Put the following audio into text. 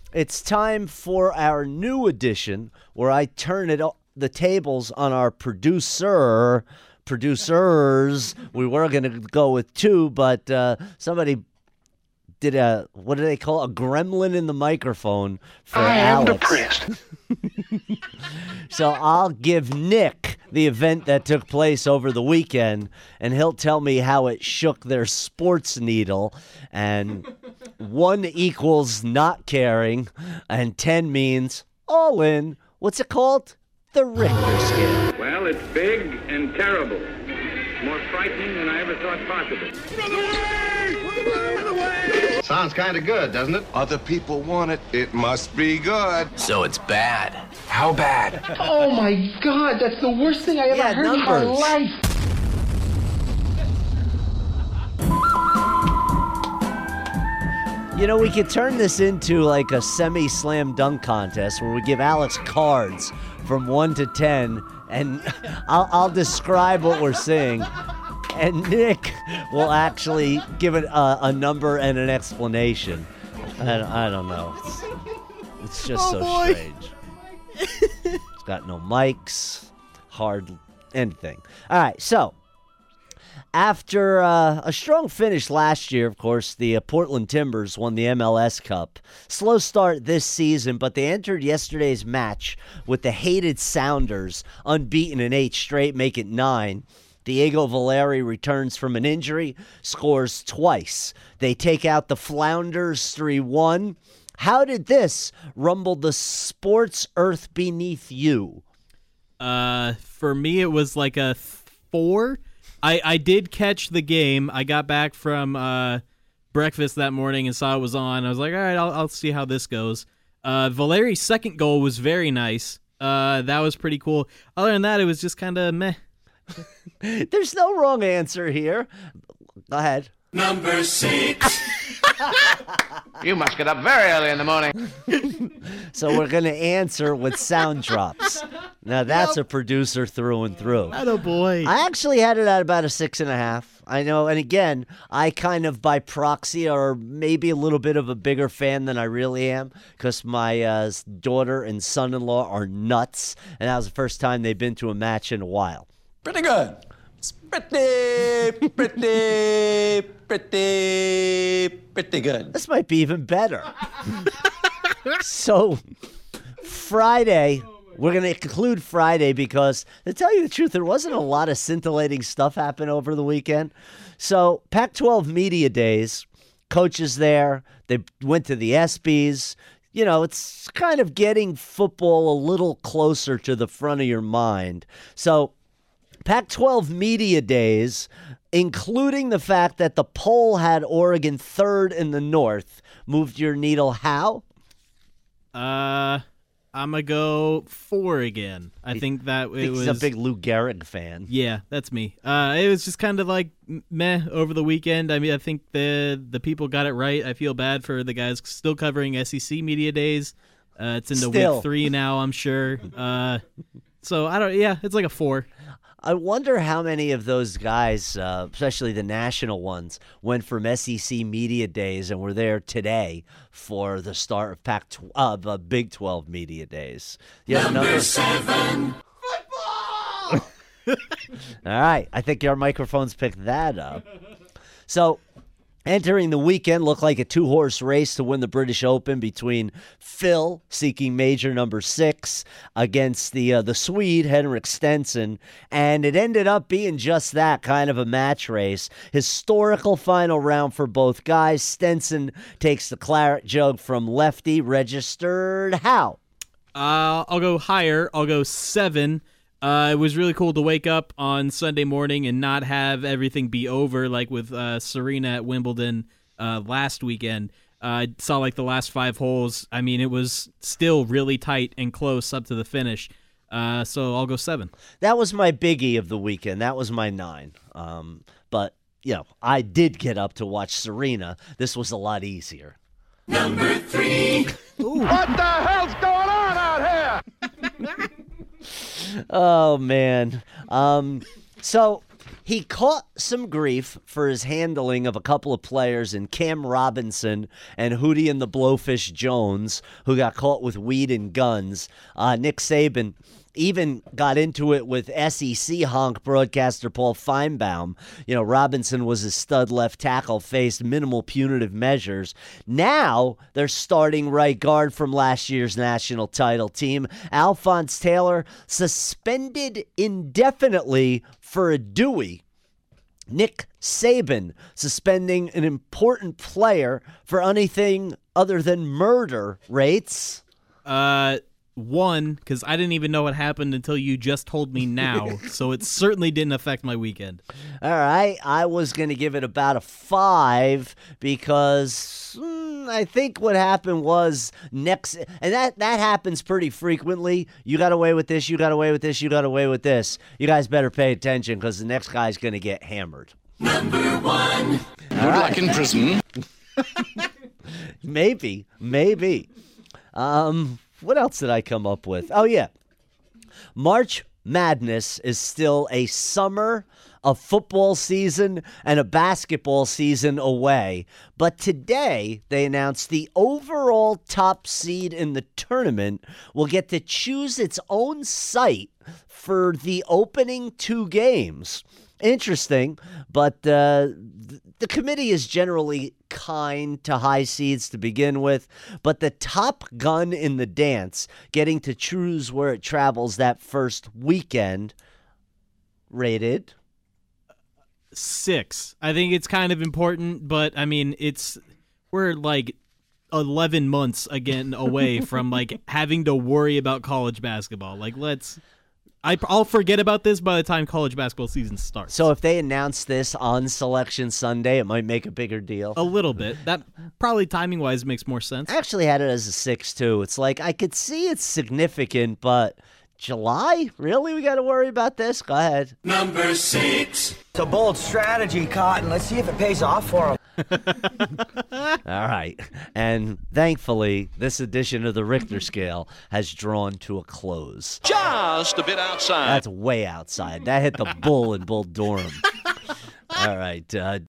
it's time for our new edition where I turn the tables on our producers. We were going to go with two, but somebody did what do they call a gremlin in the microphone for Alex. I am depressed. So I'll give Nick the event that took place over the weekend, and he'll tell me how it shook their sports needle. And 1 equals not caring, and 10 means all in. What's it called? The Richter scale. Well, it's big and terrible. More frightening than I ever thought possible. Sounds kind of good, doesn't it? Other people want it. It must be good. So it's bad. How bad? Oh my God, that's the worst thing I ever heard in my life. You know, we could turn this into like a semi-slam dunk contest where we give Alex cards from 1 to 10, and I'll describe what we're seeing, and Nick will actually give it a number and an explanation. I don't know. It's just strange. It's got no mics, hard anything. All right, so after a strong finish last year, of course, the Portland Timbers won the MLS Cup. Slow start this season, but they entered yesterday's match with the hated Sounders, unbeaten in 8 straight, make it 9. Diego Valeri returns from an injury, scores twice. They take out the Flounders 3-1. How did this rumble the sports earth beneath you? For me, it was like a 4. I did catch the game. I got back from breakfast that morning and saw it was on. I was like, all right, I'll see how this goes. Valeri's second goal was very nice. That was pretty cool. Other than that, it was just kind of meh. There's no wrong answer here. Go ahead. Number 6. You must get up very early in the morning. So we're going to answer with sound drops. Now that's a producer through and through. Attaboy. I actually had it at about a 6.5. I know, and again, I kind of by proxy or maybe a little bit of a bigger fan than I really am because my daughter and son-in-law are nuts, and that was the first time they've been to a match in a while. Pretty good. It's pretty good. This might be even better. So, Friday, we're going to conclude Friday because, to tell you the truth, there wasn't a lot of scintillating stuff happen over the weekend. So, Pac-12 Media Days, coaches there, they went to the ESPYs. You know, it's kind of getting football a little closer to the front of your mind. So, Pac-12 Media Days, including the fact that the poll had Oregon 3rd in the North, moved your needle how? I'm going to go 4 again. I think that it was... He's a big Lou Gehrig fan. Yeah, that's me. It was just kind of like meh over the weekend. I mean, I think the people got it right. I feel bad for the guys still covering SEC Media Days. It's into week 3 now, I'm sure. So, it's like a 4. I wonder how many of those guys, especially the national ones, went from SEC Media Days and were there today for the start of Big 12 Media Days. Number 7. Football! All right. I think your microphones picked that up. So, entering the weekend looked like a 2-horse race to win the British Open between Phil, seeking major number 6, against the Swede, Henrik Stenson, and it ended up being just that, kind of a match race. Historical final round for both guys. Stenson takes the claret jug from lefty, registered how? I'll go higher. I'll go 7. It was really cool to wake up on Sunday morning and not have everything be over like with Serena at Wimbledon last weekend. I saw like the last 5 holes. I mean, it was still really tight and close up to the finish. So I'll go 7. That was my biggie of the weekend. That was my 9. But, I did get up to watch Serena. This was a lot easier. Number 3. What the hell's going on out here? Oh, man. So He caught some grief for his handling of a couple of players in Cam Robinson and Hootie and the Blowfish Jones, who got caught with weed and guns. Nick Saban even got into it with SEC honk broadcaster Paul Feinbaum. You know, Robinson was a stud left tackle, faced minimal punitive measures. Now they're starting right guard from last year's national title team, Alphonse Taylor, suspended indefinitely for a Dewey. Nick Saban suspending an important player for anything other than murder rates. One, because I didn't even know what happened until you just told me now, so it certainly didn't affect my weekend. All right, I was going to give it about a 5 because I think what happened was next, and that happens pretty frequently. You got away with this, you got away with this, you got away with this. You guys better pay attention because the next guy's going to get hammered. Number 1. Good luck in prison. Maybe. What else did I come up with? Oh, yeah. March Madness is still a summer, a football season, and a basketball season away. But today, they announced the overall top seed in the tournament will get to choose its own site for the opening 2 games. Interesting, but the committee is generally kind to high seeds to begin with, but the top gun in the dance, getting to choose where it travels that first weekend, rated 6. I think it's kind of important, but I mean, we're like 11 months again away from like having to worry about college basketball. Like, I'll forget about this by the time college basketball season starts. So if they announce this on Selection Sunday, it might make a bigger deal. A little bit. That probably timing-wise makes more sense. I actually had it as a 6, too. It's like, I could see it's significant, but July? Really? We got to worry about this? Go ahead. Number 6. It's a bold strategy, Cotton. Let's see if it pays off for him. All right. And thankfully, this edition of the Richter scale has drawn to a close. Just a bit outside. That's way outside. That hit the bull in Bull Durham. All right.